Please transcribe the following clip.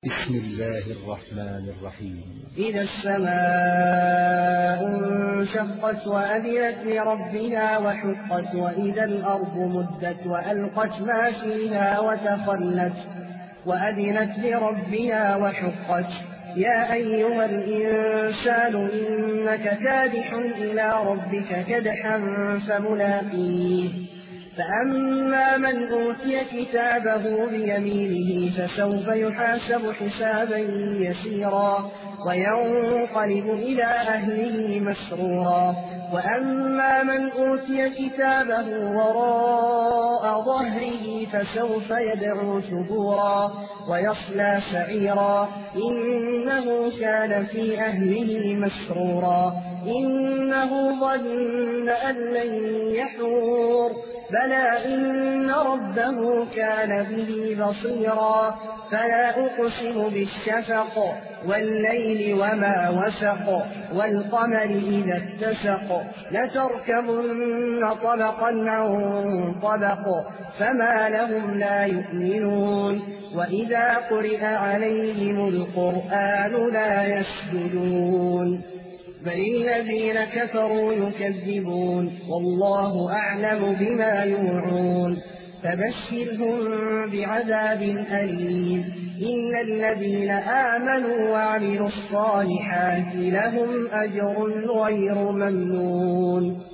بسم الله الرحمن الرحيم. إذا السماء انشقت وأذنت لربها وحقت وإذا الأرض مدت وألقت ما فيها وتخلت وأذنت لربها وحقت. يا أيها الإنسان إنك كادح إلى ربك كدحا فملاقيه. فأما من أوتي كتابه بيمينه فسوف يحاسب حسابا يسيرا وينقلب إلى أهله مسرورا. وأما من أوتي كتابه وراء ظهره فسوف يدعو ثبورا ويصلى سعيرا إنه كان في أهله مسرورا. إنه ظن أن لن يحور بلى إن ربه كان به بصيرا. فلا أقسم بالشفق والليل وما وسق والقمر إذا اتسق لتركبن طبقا عن طبق فما لهم لا يؤمنون. وإذا قرئ عليهم القرآن لا يسجدون بل الذين كفروا يكذبون والله أعلم بما يوعون. فبشرهم بعذاب أليم إلا الذين آمنوا وعملوا الصالحات لهم أجر غير ممنون.